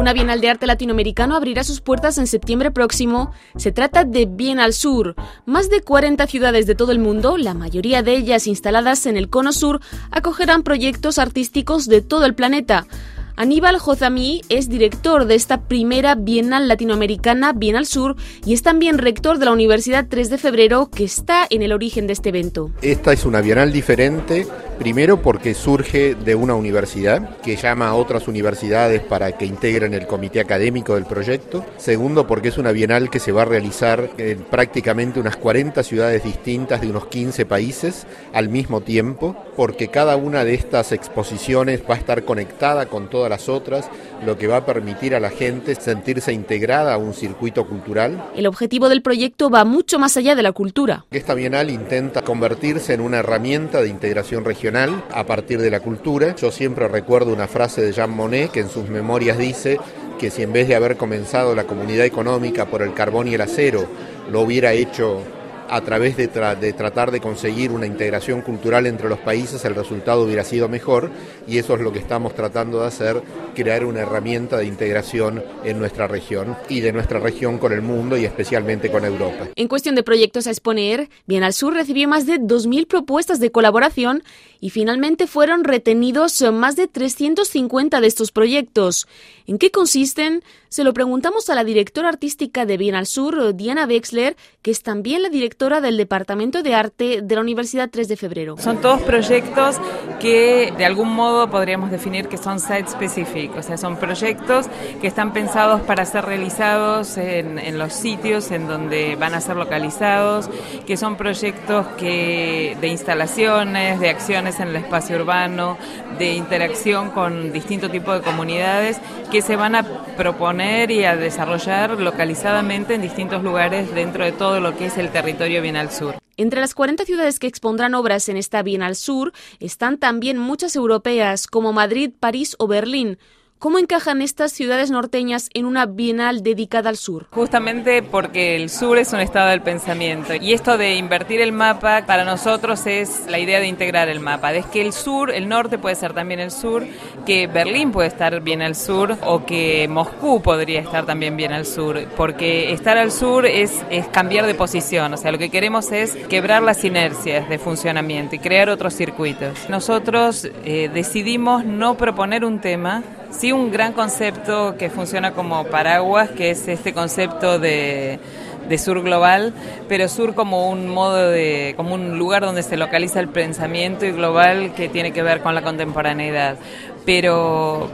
Una Bienal de Arte Latinoamericano abrirá sus puertas en septiembre próximo. Se trata de Bienal Sur. Más de 40 ciudades de todo el mundo, la mayoría de ellas instaladas en el Cono Sur, acogerán proyectos artísticos de todo el planeta. Aníbal Jozami es director de esta primera Bienal Latinoamericana, Bienal Sur, y es también rector de la Universidad 3 de Febrero, que está en el origen de este evento. Esta es una bienal diferente, primero porque surge de una universidad que llama a otras universidades para que integren el comité académico del proyecto. Segundo, porque es una bienal que se va a realizar en prácticamente unas 40 ciudades distintas de unos 15 países al mismo tiempo, porque cada una de estas exposiciones va a estar conectada con todas las otras, lo que va a permitir a la gente sentirse integrada a un circuito cultural. El objetivo del proyecto va mucho más allá de la cultura. Esta bienal intenta convertirse en una herramienta de integración regional a partir de la cultura. Yo siempre recuerdo una frase de Jean Monnet que en sus memorias dice que si en vez de haber comenzado la comunidad económica por el carbón y el acero, lo hubiera hecho a través de tratar de conseguir una integración cultural entre los países, el resultado hubiera sido mejor, y eso es lo que estamos tratando de hacer, crear una herramienta de integración en nuestra región y de nuestra región con el mundo y especialmente con Europa. En cuestión de proyectos a exponer, Bienal Sur recibió más de 2.000 propuestas de colaboración y finalmente fueron retenidos más de 350 de estos proyectos. ¿En qué consisten? Se lo preguntamos a la directora artística de Bienal Sur, Diana Wexler, que es también la directora del Departamento de Arte de la Universidad 3 de Febrero. Son todos proyectos que de algún modo podríamos definir que son site-specific, o sea, son proyectos que están pensados para ser realizados en los sitios en donde van a ser localizados, que son proyectos de instalaciones, de acciones en el espacio urbano, de interacción con distintos tipos de comunidades que se van a proponer y a desarrollar localizadamente en distintos lugares dentro de todo lo que es el territorio Bienal Sur. Entre las 40 ciudades que expondrán obras en esta Bienal Sur están también muchas europeas como Madrid, París o Berlín. ¿Cómo encajan estas ciudades norteñas en una bienal dedicada al sur? Justamente porque el sur es un estado del pensamiento y esto de invertir el mapa para nosotros es la idea de integrar el mapa. Es que el sur, el norte puede ser también el sur, que Berlín puede estar bien al sur o que Moscú podría estar también bien al sur, porque estar al sur es cambiar de posición, o sea, lo que queremos es quebrar las inercias de funcionamiento y crear otros circuitos. Nosotros decidimos no proponer un tema, sí un gran concepto que funciona como paraguas, que es este concepto de sur global, pero sur como un modo como un lugar donde se localiza el pensamiento, y global que tiene que ver con la contemporaneidad. Pero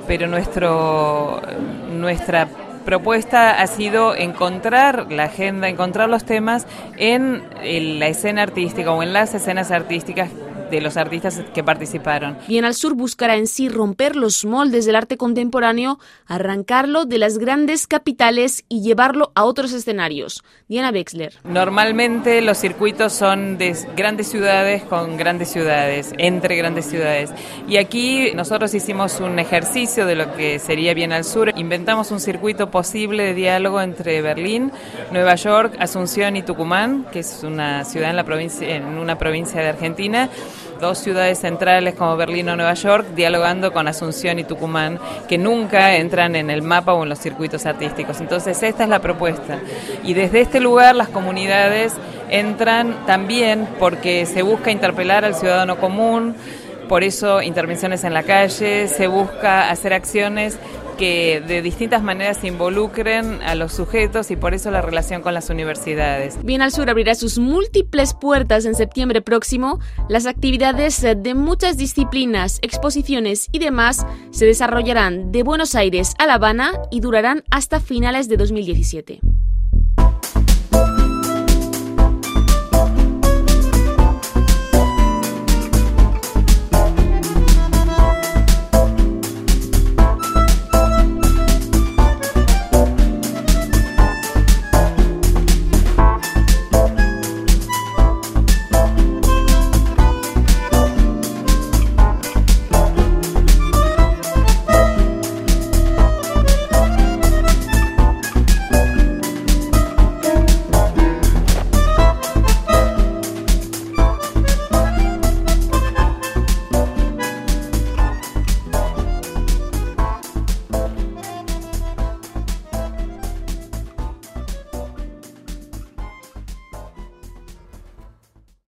nuestra propuesta ha sido encontrar la agenda, encontrar los temas en la escena artística o en las escenas artísticas de los artistas que participaron. Bienal Sur buscará en sí romper los moldes del arte contemporáneo, arrancarlo de las grandes capitales y llevarlo a otros escenarios. Diana Wexler. Normalmente los circuitos son de grandes ciudades con grandes ciudades, entre grandes ciudades. Y aquí nosotros hicimos un ejercicio de lo que sería Bienal Sur. Inventamos un circuito posible de diálogo entre Berlín, Nueva York, Asunción y Tucumán, que es una ciudad en una provincia de Argentina. Dos ciudades centrales como Berlín o Nueva York dialogando con Asunción y Tucumán, que nunca entran en el mapa o en los circuitos artísticos. Entonces esta es la propuesta. Y desde este lugar las comunidades entran también porque se busca interpelar al ciudadano común, por eso intervenciones en la calle, se busca hacer acciones que de distintas maneras involucren a los sujetos y por eso la relación con las universidades. Bienal Sur abrirá sus múltiples puertas en septiembre próximo. Las actividades de muchas disciplinas, exposiciones y demás se desarrollarán de Buenos Aires a La Habana y durarán hasta finales de 2017.